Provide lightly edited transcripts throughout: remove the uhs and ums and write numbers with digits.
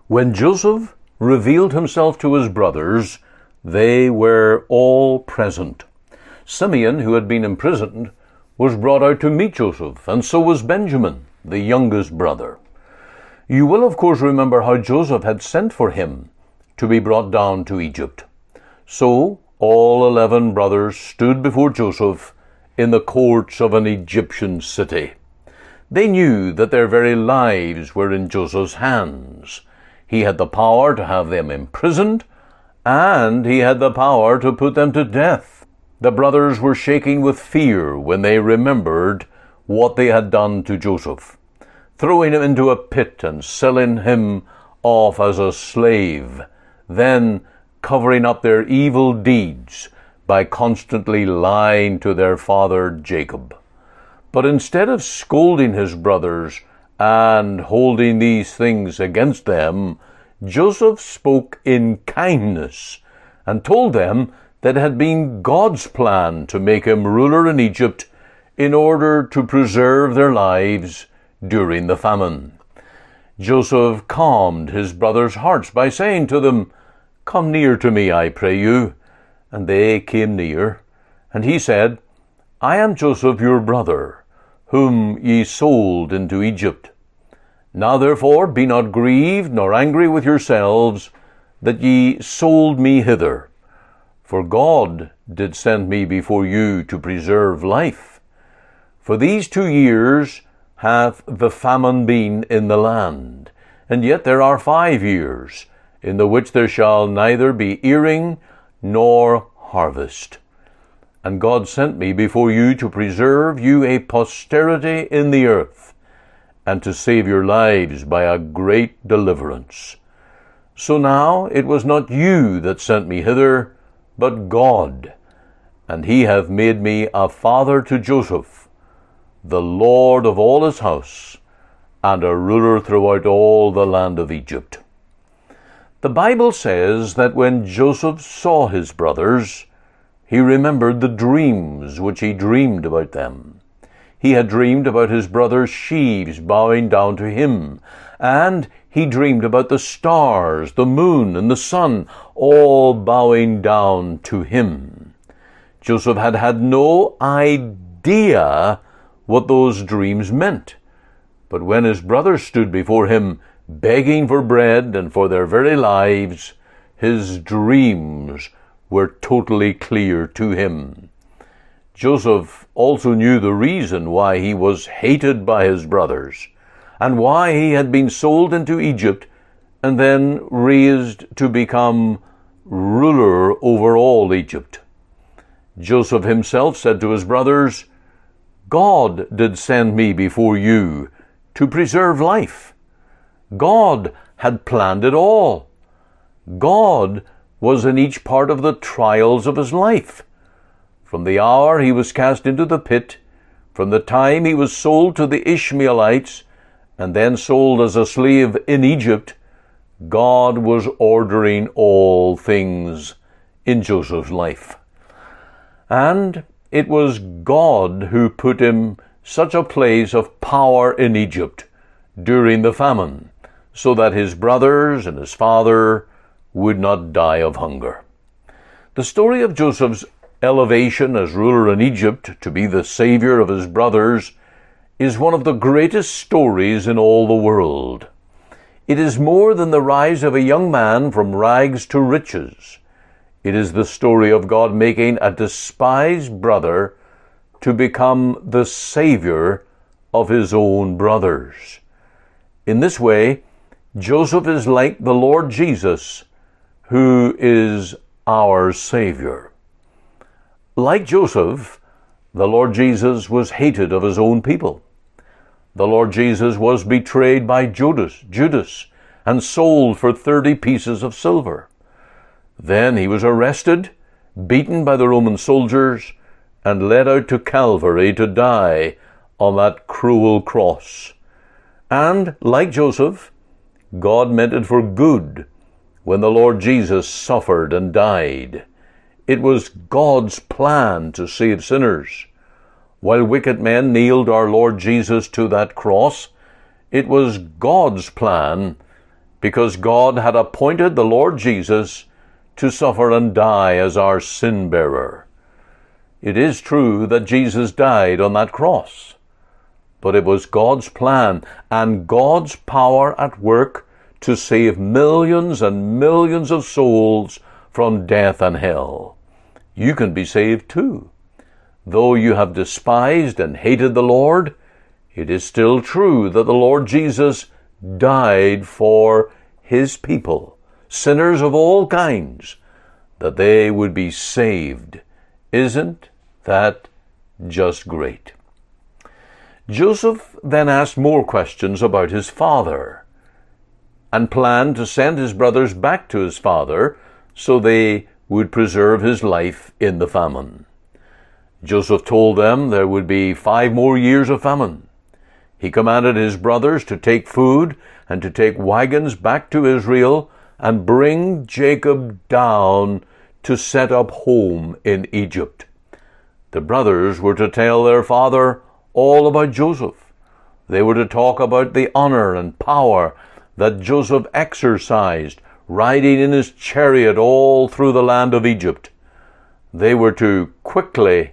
When Joseph revealed himself to his brothers, they were all present. Simeon, who had been imprisoned, was brought out to meet Joseph, and so was Benjamin, the youngest brother. You will, of course, remember how Joseph had sent for him to be brought down to Egypt. So all 11 brothers stood before Joseph in the courts of an Egyptian city. They knew that their very lives were in Joseph's hands. He had the power to have them imprisoned, and he had the power to put them to death. The brothers were shaking with fear when they remembered what they had done to Joseph, throwing him into a pit and selling him off as a slave, then covering up their evil deeds by constantly lying to their father Jacob. But instead of scolding his brothers and holding these things against them, Joseph spoke in kindness and told them that it had been God's plan to make him ruler in Egypt in order to preserve their lives during the famine. Joseph calmed his brothers' hearts by saying to them, "Come near to me, I pray you." And they came near, and he said, "I am Joseph your brother, whom ye sold into Egypt. Now therefore be not grieved nor angry with yourselves that ye sold me hither. For God did send me before you to preserve life. For these 2 years hath the famine been in the land, and yet there are 5 years, in the which there shall neither be earing nor harvest. And God sent me before you to preserve you a posterity in the earth, and to save your lives by a great deliverance. So now it was not you that sent me hither, but God, and he hath made me a father to Joseph, the Lord of all his house, and a ruler throughout all the land of Egypt." The Bible says that when Joseph saw his brothers, he remembered the dreams which he dreamed about them. He had dreamed about his brother's sheaves bowing down to him, and he dreamed about the stars, the moon, and the sun, all bowing down to him. Joseph had had no idea what those dreams meant. But when his brothers stood before him, begging for bread and for their very lives, his dreams were totally clear to him. Joseph also knew the reason why he was hated by his brothers, and why he had been sold into Egypt and then raised to become ruler over all Egypt. Joseph himself said to his brothers, "God did send me before you to preserve life." God had planned it all. God was in each part of the trials of his life. From the hour he was cast into the pit, from the time he was sold to the Ishmaelites, and then sold as a slave in Egypt, God was ordering all things in Joseph's life. And it was God who put him such a place of power in Egypt during the famine, so that his brothers and his father would not die of hunger. The story of Joseph's elevation as ruler in Egypt to be the savior of his brothers is one of the greatest stories in all the world. It is more than the rise of a young man from rags to riches. It is the story of God making a despised brother to become the savior of his own brothers. In this way, Joseph is like the Lord Jesus, who is our Savior. Like Joseph, the Lord Jesus was hated of his own people. The Lord Jesus was betrayed by Judas, and sold for 30 pieces of silver. Then he was arrested, beaten by the Roman soldiers, and led out to Calvary to die on that cruel cross. And, like Joseph, God meant it for good when the Lord Jesus suffered and died. It was God's plan to save sinners. While wicked men nailed our Lord Jesus to that cross, it was God's plan because God had appointed the Lord Jesus to suffer and die as our sin-bearer. It is true that Jesus died on that cross, but it was God's plan and God's power at work to save millions and millions of souls from death and hell. You can be saved too. Though you have despised and hated the Lord, it is still true that the Lord Jesus died for his people, sinners of all kinds, that they would be saved. Isn't that just great? Joseph then asked more questions about his father and planned to send his brothers back to his father so they would preserve his life in the famine. Joseph told them there would be 5 more years of famine. He commanded his brothers to take food and to take wagons back to Israel and bring Jacob down to set up home in Egypt. The brothers were to tell their father all about Joseph. They were to talk about the honor and power that Joseph exercised, riding in his chariot all through the land of Egypt. They were to quickly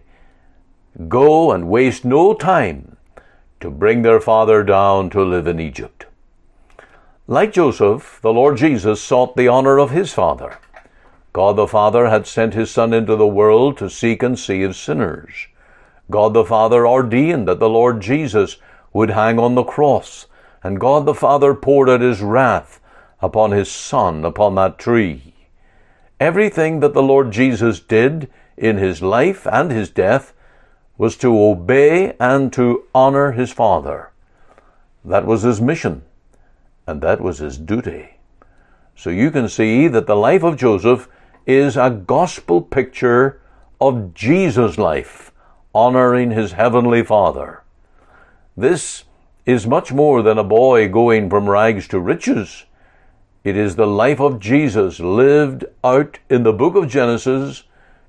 go and waste no time to bring their father down to live in Egypt. Like Joseph, the Lord Jesus sought the honor of his Father. God the Father had sent his Son into the world to seek and save sinners. God the Father ordained that the Lord Jesus would hang on the cross, and God the Father poured out his wrath upon his Son upon that tree. Everything that the Lord Jesus did in his life and his death was to obey and to honor his Father. That was his mission, and that was his duty. So you can see that the life of Joseph is a gospel picture of Jesus' life, honoring his heavenly Father. This is much more than a boy going from rags to riches. It is the life of Jesus lived out in the book of Genesis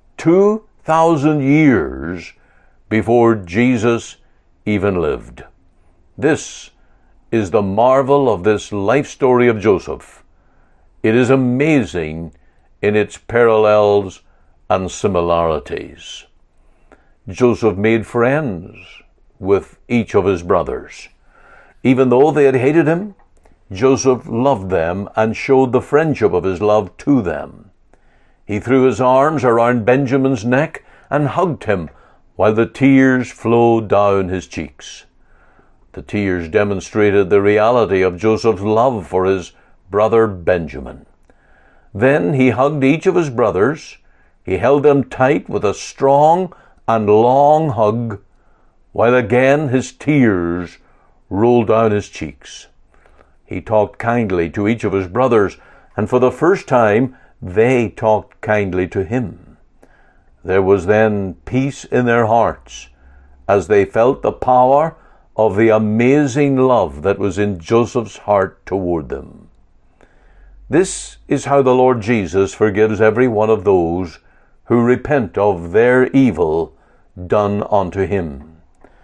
2,000 years before Jesus even lived. This is the marvel of this life story of Joseph. It is amazing in its parallels and similarities. Joseph made friends with each of his brothers. Even though they had hated him, Joseph loved them and showed the friendship of his love to them. He threw his arms around Benjamin's neck and hugged him while the tears flowed down his cheeks. The tears demonstrated the reality of Joseph's love for his brother Benjamin. Then he hugged each of his brothers. He held them tight with a strong and long hug, while again his tears rolled down his cheeks. He talked kindly to each of his brothers, and for the first time they talked kindly to him. There was then peace in their hearts as they felt the power of the amazing love that was in Joseph's heart toward them. This is how the Lord Jesus forgives every one of those who repent of their evil done unto him.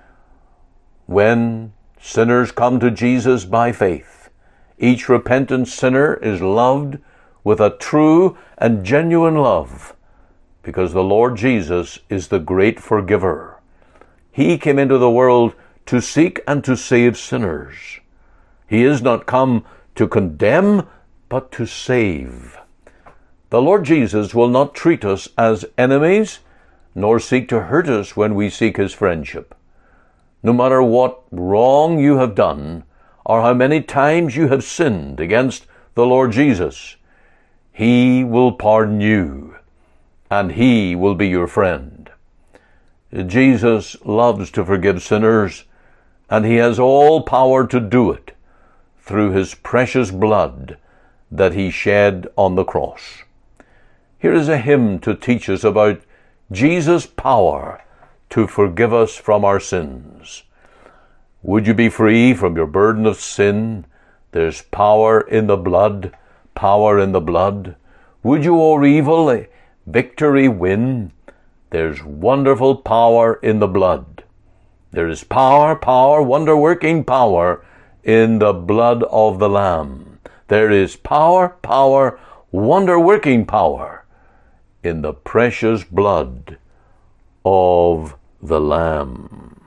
When sinners come to Jesus by faith, each repentant sinner is loved with a true and genuine love, because the Lord Jesus is the great forgiver. He came into the world to seek and to save sinners. He is not come to condemn, but to save. The Lord Jesus will not treat us as enemies, nor seek to hurt us when we seek his friendship. No matter what wrong you have done, or how many times you have sinned against the Lord Jesus, he will pardon you, and he will be your friend. Jesus loves to forgive sinners, and he has all power to do it through his precious blood that he shed on the cross. Here is a hymn to teach us about Jesus' power to forgive us from our sins. Would you be free from your burden of sin? There's power in the blood, power in the blood. Would you o'er evil a victory win? There's wonderful power in the blood. There is power, wonder-working power in the blood of the Lamb. There is power, wonder-working power in the precious blood of the Lamb.